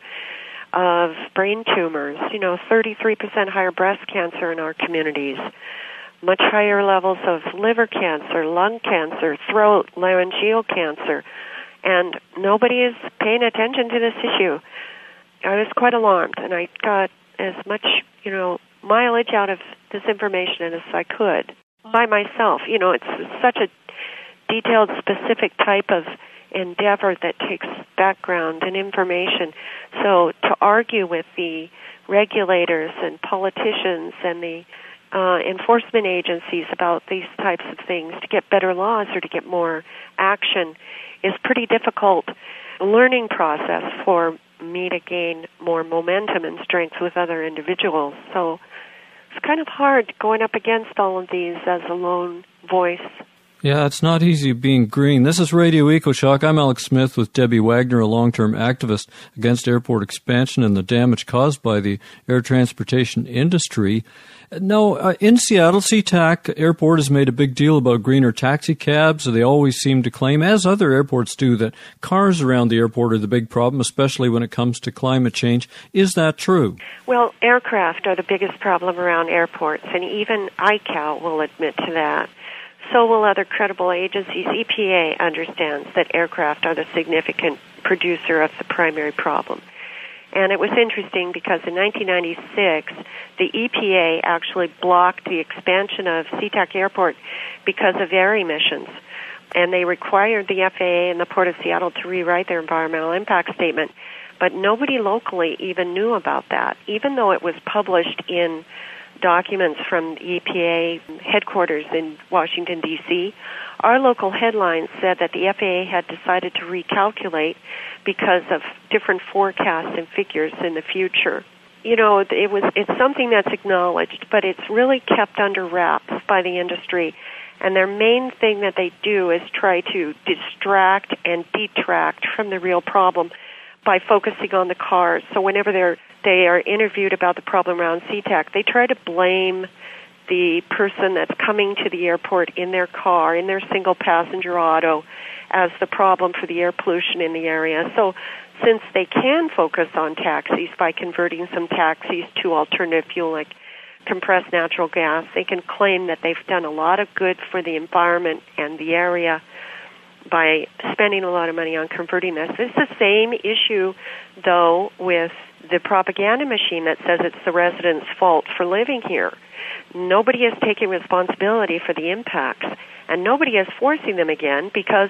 of brain tumors, you know, thirty-three percent higher breast cancer in our communities, much higher levels of liver cancer, lung cancer, throat, laryngeal cancer, and nobody is paying attention to this issue. I was quite alarmed, and I got as much, you know, mileage out of this information as I could by myself. You know, it's such a detailed, specific type of endeavor that takes background and information. So to argue with the regulators and politicians and the uh, enforcement agencies about these types of things to get better laws or to get more action is pretty difficult learning process for me to gain more momentum and strength with other individuals. So it's kind of hard going up against all of these as a lone voice. Yeah, it's not easy being green. This is Radio EcoShock. I'm Alex Smith with Debbie Wagner, a long-term activist against airport expansion and the damage caused by the air transportation industry. No, uh, in Seattle, SeaTac Airport has made a big deal about greener taxi cabs. They always seem to claim, as other airports do, that cars around the airport are the big problem, especially when it comes to climate change. Is that true? Well, aircraft are the biggest problem around airports, and even I C A O will admit to that. So will other credible agencies. E P A understands that aircraft are the significant producer of the primary problem. And it was interesting because in nineteen ninety-six, the E P A actually blocked the expansion of SeaTac Airport because of air emissions. And they required the F A A and the Port of Seattle to rewrite their environmental impact statement. But nobody locally even knew about that, even though it was published in documents from the E P A headquarters in Washington, D C Our local headlines said that the F A A had decided to recalculate because of different forecasts and figures in the future. You know, it was it's something that's acknowledged, but it's really kept under wraps by the industry. And their main thing that they do is try to distract and detract from the real problem by focusing on the cars. So whenever they're they are interviewed about the problem around SeaTac, they try to blame the person that's coming to the airport in their car, in their single-passenger auto, as the problem for the air pollution in the area. So since they can focus on taxis by converting some taxis to alternative fuel like compressed natural gas, they can claim that they've done a lot of good for the environment and the area by spending a lot of money on converting this. It's the same issue, though, with the propaganda machine that says it's the residents' fault for living here. Nobody is taking responsibility for the impacts, and nobody is forcing them again because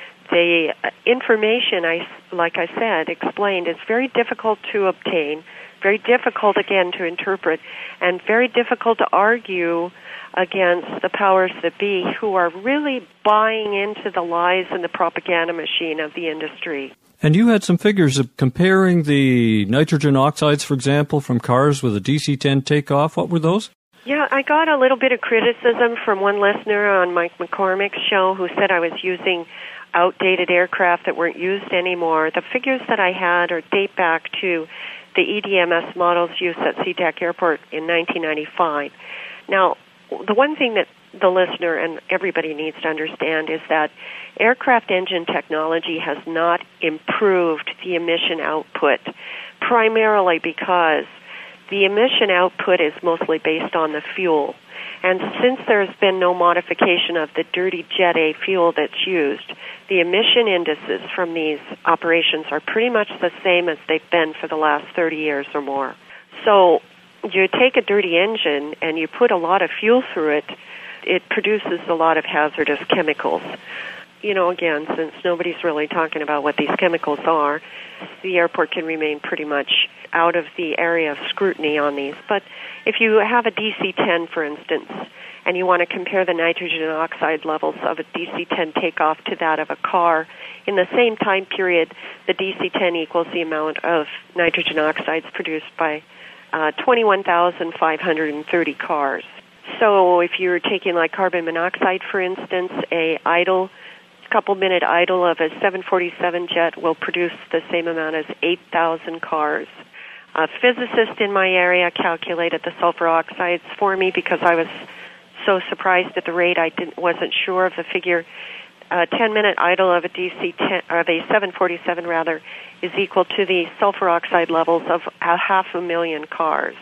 the information, I, like I said, explained, is very difficult to obtain, very difficult, again, to interpret, and very difficult to argue against the powers that be who are really buying into the lies and the propaganda machine of the industry. And you had some figures of comparing the nitrogen oxides, for example, from cars with a D C ten takeoff. What were those? Yeah, I got a little bit of criticism from one listener on Mike McCormick's show who said I was using outdated aircraft that weren't used anymore. The figures that I had are date back to the E D M S models used at SeaTac Airport in nineteen ninety-five. Now, the one thing that the listener and everybody needs to understand is that aircraft engine technology has not improved the emission output, primarily because the emission output is mostly based on the fuel. And since there's been no modification of the dirty Jet A fuel that's used, the emission indices from these operations are pretty much the same as they've been for the last thirty years or more. So you take a dirty engine and you put a lot of fuel through it, it produces a lot of hazardous chemicals. You know, again, since nobody's really talking about what these chemicals are, the airport can remain pretty much out of the area of scrutiny on these. But if you have a D C ten, for instance, and you want to compare the nitrogen oxide levels of a D C ten takeoff to that of a car, in the same time period, the D C ten equals the amount of nitrogen oxides produced by uh, twenty-one thousand five hundred thirty cars. So if you're taking like carbon monoxide, for instance, a idle couple-minute idle of a seven forty-seven jet will produce the same amount as eight thousand cars. A physicist in my area calculated the sulfur oxides for me because I was so surprised at the rate. I didn't wasn't sure of the figure. A ten-minute idle of a D C ten, or of a seven forty-seven rather, is equal to the sulfur oxide levels of a half a million cars.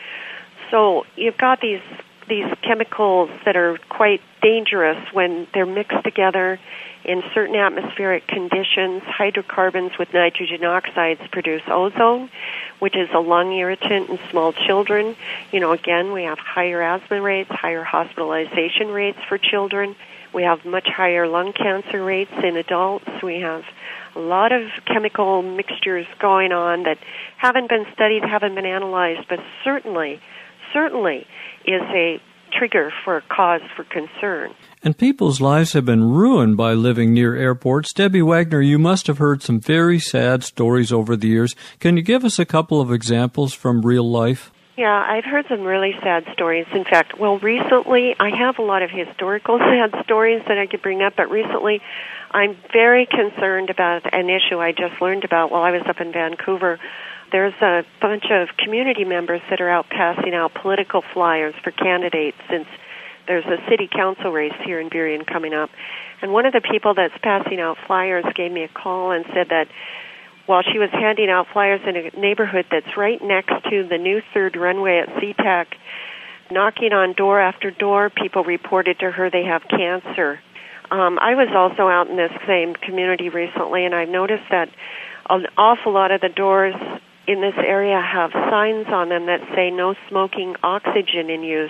So you've got these these chemicals that are quite dangerous when they're mixed together in certain atmospheric conditions. Hydrocarbons with nitrogen oxides produce ozone, which is a lung irritant in small children. You know, again, we have higher asthma rates, higher hospitalization rates for children. We have much higher lung cancer rates in adults. We have a lot of chemical mixtures going on that haven't been studied, haven't been analyzed, but certainly, certainly is a trigger for a cause for concern. And people's lives have been ruined by living near airports. Debbie Wagner, you must have heard some very sad stories over the years. Can you give us a couple of examples from real life? Yeah, I've heard some really sad stories. In fact, well, recently, I have a lot of historical sad stories that I could bring up, but recently I'm very concerned about an issue I just learned about while I was up in Vancouver. There's a bunch of community members that are out passing out political flyers for candidates since there's a city council race here in Burien coming up. And one of the people that's passing out flyers gave me a call and said that while she was handing out flyers in a neighborhood that's right next to the new third runway at SeaTac, knocking on door after door, people reported to her they have cancer. Um, I was also out in this same community recently, and I've noticed that an awful lot of the doors in this area have signs on them that say no smoking, oxygen in use.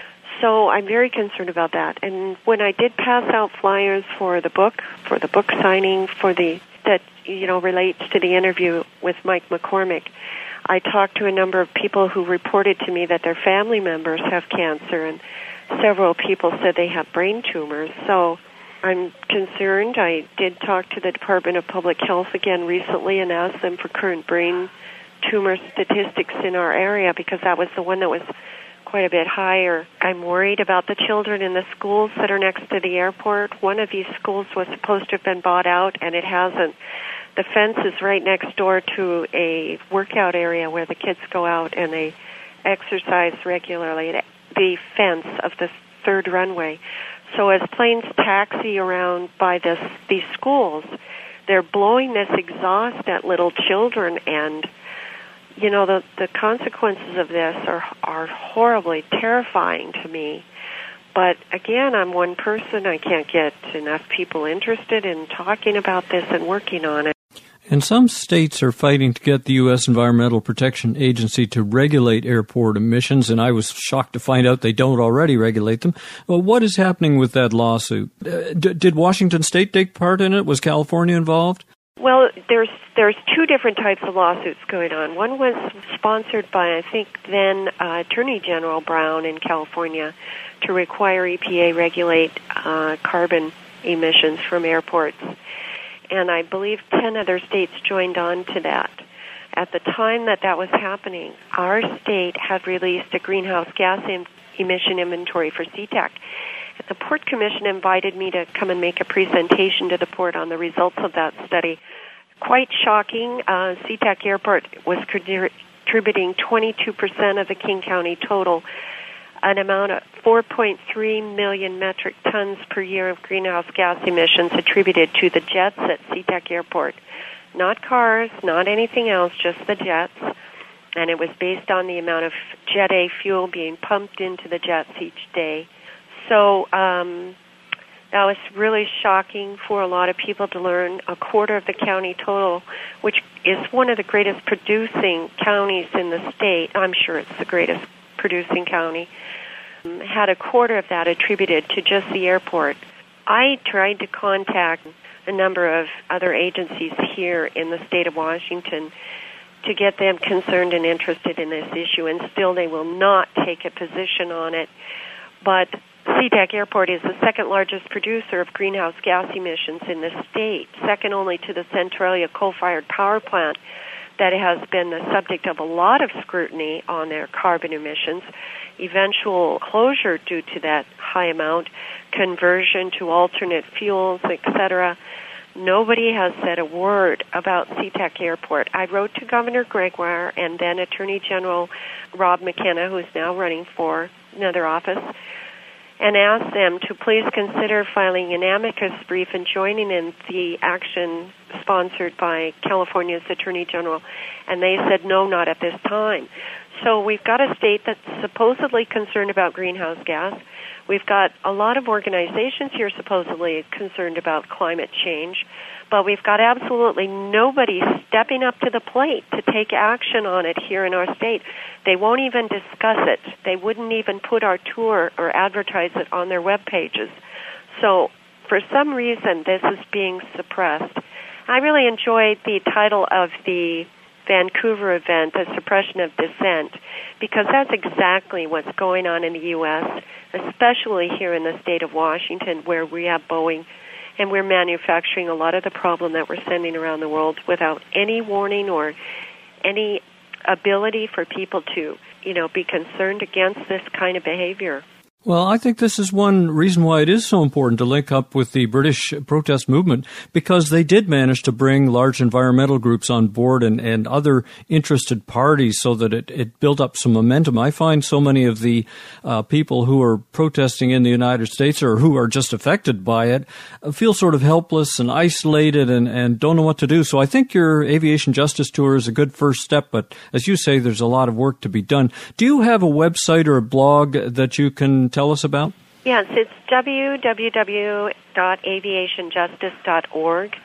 So I'm very concerned about that. And when I did pass out flyers for the book, for the book signing, for the that you know relates to the interview with Mike McCormick, I talked to a number of people who reported to me that their family members have cancer, and several people said they have brain tumors. So I'm concerned. I did talk to the Department of Public Health again recently and asked them for current brain tumor statistics in our area, because that was the one that was quite a bit higher. I'm worried about the children in the schools that are next to the airport. One of these schools was supposed to have been bought out, and it hasn't. The fence is right next door to a workout area where the kids go out and they exercise regularly. The fence of the third runway. So as planes taxi around by this these schools, they're blowing this exhaust at little children, and you know, the, the consequences of this are are horribly terrifying to me. But again, I'm one person. I can't get enough people interested in talking about this and working on it. And some states are fighting to get the U S Environmental Protection Agency to regulate airport emissions, and I was shocked to find out they don't already regulate them. Well, what is happening with that lawsuit? Uh, d- did Washington State take part in it? Was California involved? Well, there's there's two different types of lawsuits going on. One was sponsored by, I think, then uh, Attorney General Brown in California to require E P A regulate uh, carbon emissions from airports. And I believe ten other states joined on to that. At the time that that was happening, our state had released a greenhouse gas em- emission inventory for SeaTac. The Port Commission invited me to come and make a presentation to the port on the results of that study. Quite shocking. Uh, SeaTac Airport was contributing twenty-two percent of the King County total, an amount of four point three million metric tons per year of greenhouse gas emissions attributed to the jets at SeaTac Airport. Not cars, not anything else, just the jets. And it was based on the amount of Jet A fuel being pumped into the jets each day. So um, that was really shocking for a lot of people to learn. A quarter of the county total, which is one of the greatest producing counties in the state, I'm sure it's the greatest producing county, um, had a quarter of that attributed to just the airport. I tried to contact a number of other agencies here in the state of Washington to get them concerned and interested in this issue, and still they will not take a position on it. But SeaTac Airport is the second largest producer of greenhouse gas emissions in the state, second only to the Centralia coal-fired power plant that has been the subject of a lot of scrutiny on their carbon emissions, eventual closure due to that high amount, conversion to alternate fuels, et cetera. Nobody has said a word about SeaTac Airport. I wrote to Governor Gregoire and then Attorney General Rob McKenna, who is now running for another office, and asked them to please consider filing an amicus brief and joining in the action sponsored by California's Attorney General. And they said, no, not at this time. So we've got a state that's supposedly concerned about greenhouse gas. We've got a lot of organizations here supposedly concerned about climate change, but we've got absolutely nobody stepping up to the plate to take action on it here in our state. They won't even discuss it. They wouldn't even put our tour or advertise it on their web pages. So for some reason, this is being suppressed. I really enjoyed the title of the Vancouver event, The Suppression of Dissent, because that's exactly what's going on in the U S, especially here in the state of Washington, where we have Boeing, and we're manufacturing a lot of the problem that we're sending around the world without any warning or any ability for people to, you know, be concerned against this kind of behavior. Well, I think this is one reason why it is so important to link up with the British protest movement, because they did manage to bring large environmental groups on board and, and other interested parties so that it, it built up some momentum. I find so many of the uh, people who are protesting in the United States or who are just affected by it feel sort of helpless and isolated and, and don't know what to do. So I think your aviation justice tour is a good first step, but as you say, there's a lot of work to be done. Do you have a website or a blog that you can tell us about? Yes, it's w w w dot aviation justice dot org.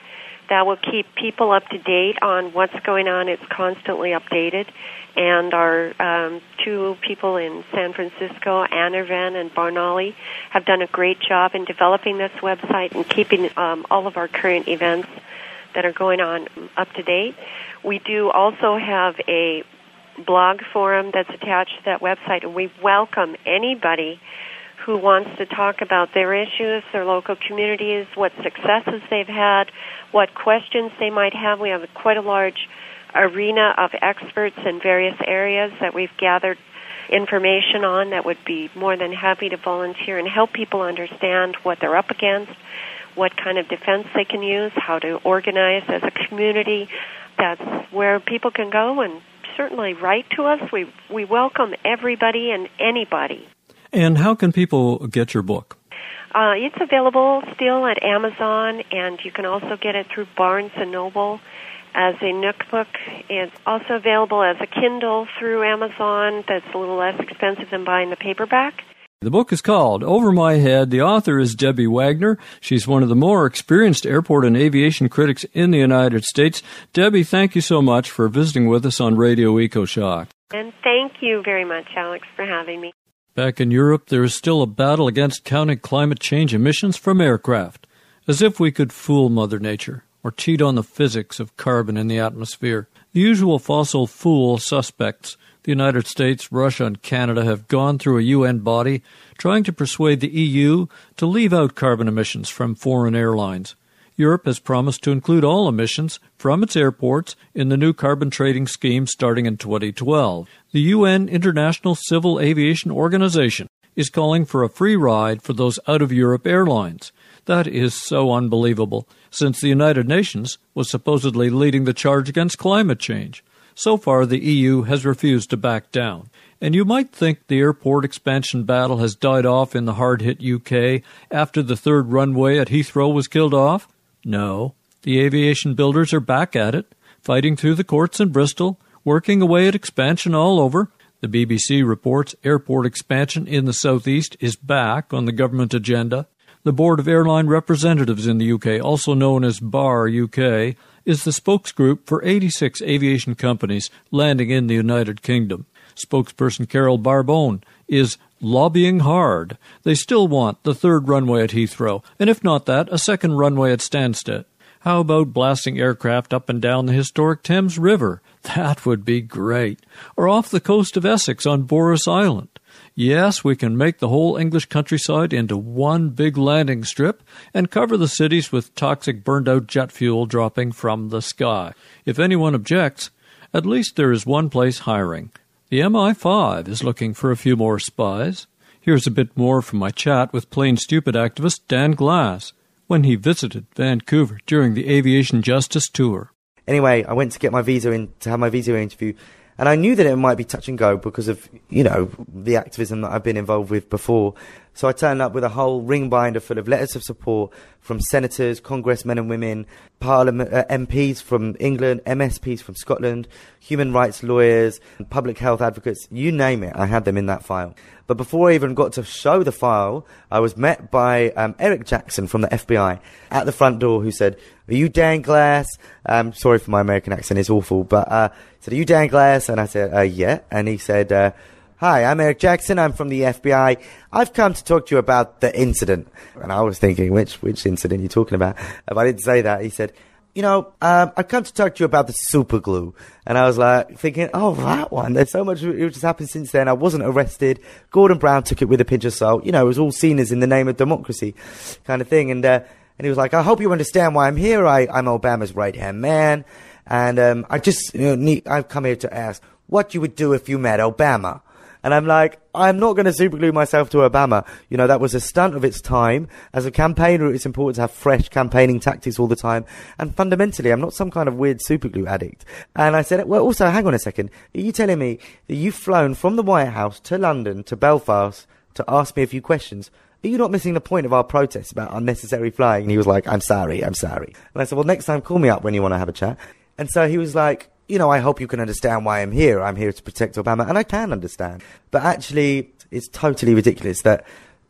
That will keep people up to date on what's going on. It's constantly updated. And our um, two people in San Francisco, Anirvan and Barnali, have done a great job in developing this website and keeping um, all of our current events that are going on up to date. We do also have a blog forum that's attached to that website, and we welcome anybody who wants to talk about their issues, their local communities, what successes they've had, what questions they might have. We have quite a large arena of experts in various areas that we've gathered information on that would be more than happy to volunteer and help people understand what they're up against, what kind of defense they can use, how to organize as a community. That's where people can go and certainly write to us. We we welcome everybody and anybody. And how can people get your book? Uh, it's available still at Amazon, and you can also get it through Barnes and Noble as a Nook book. It's also available as a Kindle through Amazon. That's a little less expensive than buying the paperback. The book is called Over My Head. The author is Debbie Wagner. She's one of the more experienced airport and aviation critics in the United States. Debbie, thank you so much for visiting with us on Radio EcoShock. And thank you very much, Alex, for having me. Back in Europe, there is still a battle against counting climate change emissions from aircraft, as if we could fool Mother Nature or cheat on the physics of carbon in the atmosphere. The usual fossil fuel suspects, the United States, Russia, and Canada, have gone through a U N body trying to persuade the E U to leave out carbon emissions from foreign airlines. Europe has promised to include all emissions from its airports in the new carbon trading scheme starting in twenty twelve. The U N International Civil Aviation Organization is calling for a free ride for those out-of-Europe airlines. That is so unbelievable, since the United Nations was supposedly leading the charge against climate change. So far, the E U has refused to back down. And you might think the airport expansion battle has died off in the hard-hit U K after the third runway at Heathrow was killed off. No, the aviation builders are back at it, fighting through the courts in Bristol, working away at expansion all over. The B B C reports airport expansion in the southeast is back on the government agenda. The Board of Airline Representatives in the U K, also known as B A R U K, is the spokesgroup for eighty-six aviation companies landing in the United Kingdom. Spokesperson Carol Barbone is lobbying hard. They still want the third runway at Heathrow, and if not that, a second runway at Stansted. How about blasting aircraft up and down the historic Thames River? That would be great. Or off the coast of Essex on Boris Island. Yes, we can make the whole English countryside into one big landing strip and cover the cities with toxic burned-out jet fuel dropping from the sky. If anyone objects, at least there is one place hiring. The M I five is looking for a few more spies. Here's a bit more from my chat with Plain Stupid activist Dan Glass when he visited Vancouver during the Aviation Justice Tour. Anyway, I went to get my visa in, to have my visa interview, and I knew that it might be touch and go because of, you know, the activism that I've been involved with before. So I turned up with a whole ring binder full of letters of support from senators, congressmen and women, parliament uh, M Ps from England, M S Ps from Scotland, human rights lawyers, public health advocates, you name it, I had them in that file. But before I even got to show the file, I was met by um, Eric Jackson from the F B I at the front door, who said, "Are you Dan Glass?" Um, sorry for my American accent, it's awful. But uh, said, "Are you Dan Glass?" And I said, uh, "Yeah." And he said, uh, "Hi, I'm Eric Jackson. I'm from the F B I. I've come to talk to you about the incident." And I was thinking, which which incident are you talking about? But I didn't say that. He said, "You know, um, I've come to talk to you about the super glue." And I was like thinking, oh, that one. There's so much which has happened since then. I wasn't arrested. Gordon Brown took it with a pinch of salt. You know, it was all seen as in the name of democracy kind of thing. And uh, and he was like, "I hope you understand why I'm here. I, I'm Obama's right-hand man. And um, I just, you know, need, I've come here to ask what you would do if you met Obama." And I'm like, I'm not going to superglue myself to Obama. You know, that was a stunt of its time. As a campaigner, it's important to have fresh campaigning tactics all the time. And fundamentally, I'm not some kind of weird superglue addict. And I said, well, also, hang on a second. Are you telling me that you've flown from the White House to London to Belfast to ask me a few questions? Are you not missing the point of our protest about unnecessary flying? And he was like, I'm sorry, I'm sorry. And I said, well, next time, call me up when you want to have a chat. And so he was like, you know, I hope you can understand why I'm here. I'm here to protect Obama. And I can understand. But actually, it's totally ridiculous that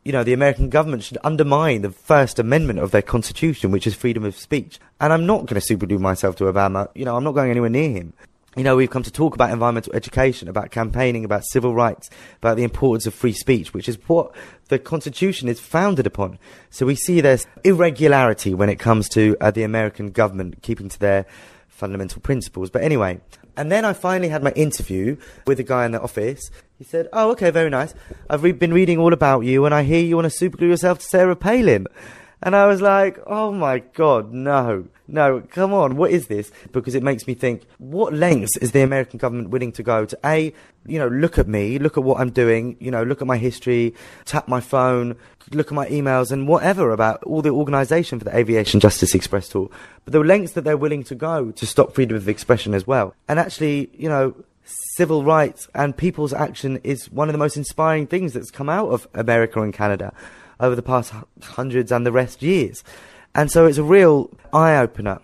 you know, the American government should undermine the First Amendment of their Constitution, which is freedom of speech. And I'm not going to superdo myself to Obama. You know, I'm not going anywhere near him. You know, we've come to talk about environmental education, about campaigning, about civil rights, about the importance of free speech, which is what the Constitution is founded upon. So we see there's irregularity when it comes to uh, the American government keeping to their fundamental principles. But anyway, and then I finally had my interview with a guy in the office. He said, oh, okay, very nice. I've re- been reading all about you, and I hear you want to superglue yourself to Sarah Palin. And I was like, oh my God, no, no, come on, what is this? Because it makes me think, what lengths is the American government willing to go to, A, you know, look at me, look at what I'm doing, you know, look at my history, tap my phone, look at my emails and whatever about all the organisation for the Aviation Justice Express tour. But the lengths that they're willing to go to stop freedom of expression as well. And actually, you know, civil rights and people's action is one of the most inspiring things that's come out of America and Canada over the past hundreds and the rest years. And so it's a real eye-opener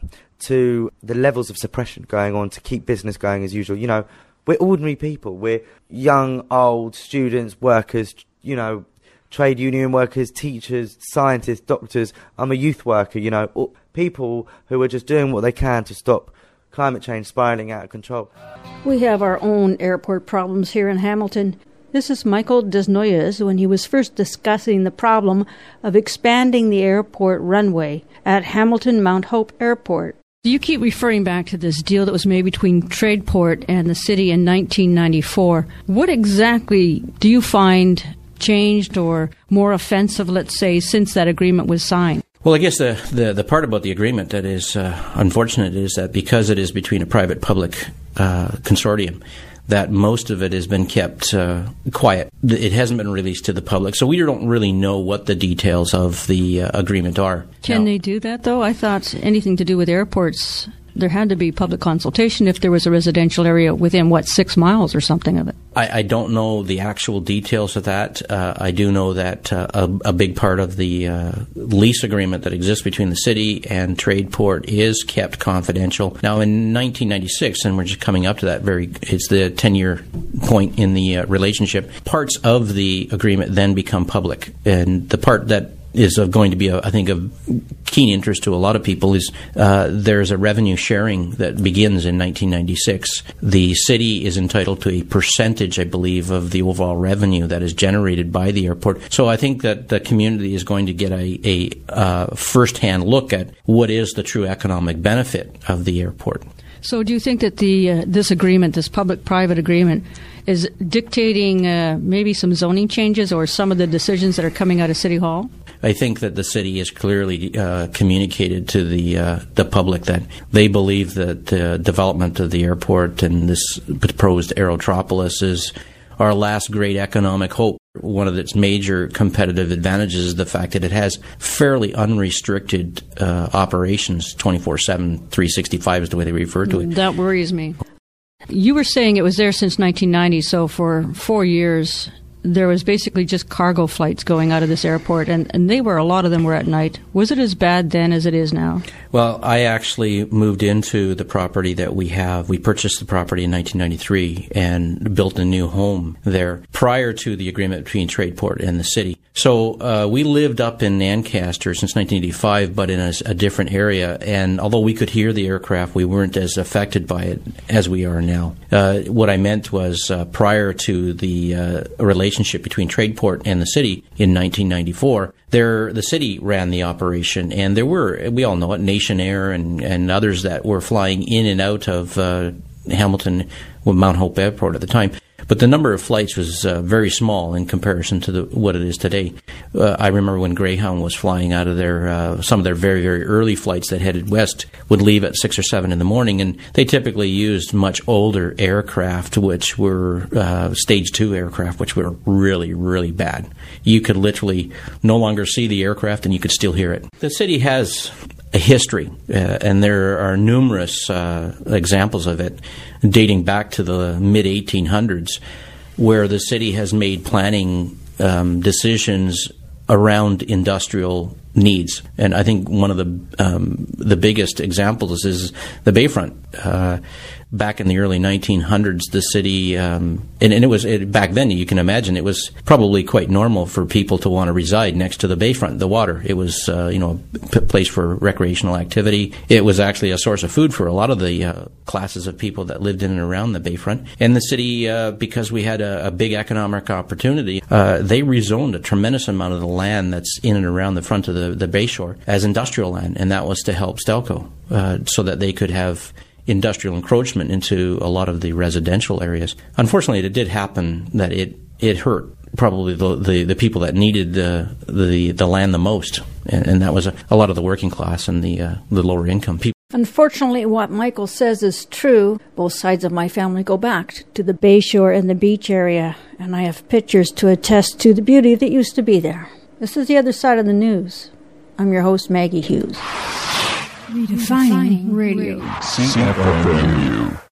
to the levels of suppression going on to keep business going as usual. You know, we're ordinary people. We're young, old, students, workers, you know, trade union workers, teachers, scientists, doctors. I'm a youth worker, you know, people who are just doing what they can to stop climate change spiraling out of control. We have our own airport problems here in Hamilton. This is Michael Desnoyers when he was first discussing the problem of expanding the airport runway at Hamilton Mount Hope Airport. You keep referring back to this deal that was made between Tradeport and the city in nineteen ninety-four. What exactly do you find changed or more offensive, let's say, since that agreement was signed? Well, I guess the, the, the part about the agreement that is uh, unfortunate is that because it is between a private-public uh, consortium, that most of it has been kept uh, quiet. It hasn't been released to the public, so we don't really know what the details of the uh, agreement are. Can now, they do that, though? I thought anything to do with airports, there had to be public consultation if there was a residential area within, what, six miles or something of it. I, I don't know the actual details of that. Uh, I do know that uh, a, a big part of the uh, lease agreement that exists between the city and Tradeport is kept confidential. Now, in nineteen ninety-six, and we're just coming up to that very, it's the ten-year point in the uh, relationship, parts of the agreement then become public. And the part that is of going to be, a, I think, of keen interest to a lot of people is uh, there's a revenue sharing that begins in nineteen ninety-six. The city is entitled to a percentage, I believe, of the overall revenue that is generated by the airport. So I think that the community is going to get a, a uh, first-hand look at what is the true economic benefit of the airport. So do you think that the uh, this agreement, this public-private agreement, is dictating uh, maybe some zoning changes or some of the decisions that are coming out of City Hall? I think that the city has clearly uh, communicated to the uh, the public that they believe that the development of the airport and this proposed Aerotropolis is our last great economic hope. One of its major competitive advantages is the fact that it has fairly unrestricted uh, operations, twenty-four seven, three sixty-five is the way they refer to it. That worries me. You were saying it was there since nineteen ninety, so for four years there was basically just cargo flights going out of this airport, and, and they were, a lot of them were at night. Was it as bad then as it is now? Well, I actually moved into the property that we have. We purchased the property in nineteen ninety-three and built a new home there prior to the agreement between Tradeport and the city. So uh, we lived up in Nancaster since nineteen eighty-five, but in a, a different area. And although we could hear the aircraft, we weren't as affected by it as we are now. Uh, what I meant was uh, prior to the uh, relationship between Tradeport and the city in nineteen ninety-four, there the city ran the operation, and there were, we all know it, Nation Air and, and others that were flying in and out of uh, Hamilton, well, Mount Hope Airport at the time. But the number of flights was uh, very small in comparison to the, what it is today. Uh, I remember when Greyhound was flying out of their, uh, some of their very, very early flights that headed west would leave at six or seven in the morning, and they typically used much older aircraft, which were uh, stage two aircraft, which were really, really bad. You could literally no longer see the aircraft, and you could still hear it. The city has a history, uh, and there are numerous uh, examples of it dating back to the mid eighteen hundreds, where the city has made planning um, decisions around industrial needs. And I think one of the um, the biggest examples is the Bayfront. Uh, back in the early nineteen hundreds, the city, um, and, and it was it, back then, you can imagine, it was probably quite normal for people to want to reside next to the bayfront, the water. It was, uh, you know, a p- place for recreational activity. It was actually a source of food for a lot of the uh, classes of people that lived in and around the bayfront. And the city, uh, because we had a, a big economic opportunity, uh, they rezoned a tremendous amount of the land that's in and around the front of the, the bayshore as industrial land, and that was to help Stelco, uh, so that they could have industrial encroachment into a lot of the residential areas. Unfortunately, it did happen that it, it hurt probably the, the, the people that needed the the, the land the most, and, and that was a, a lot of the working class and the uh, the lower income people. Unfortunately, what Michael says is true. Both sides of my family go back to the bayshore and the beach area, and I have pictures to attest to the beauty that used to be there. This is The Other Side of the News. I'm your host, Maggie Hughes. Redefining radio. C F M U.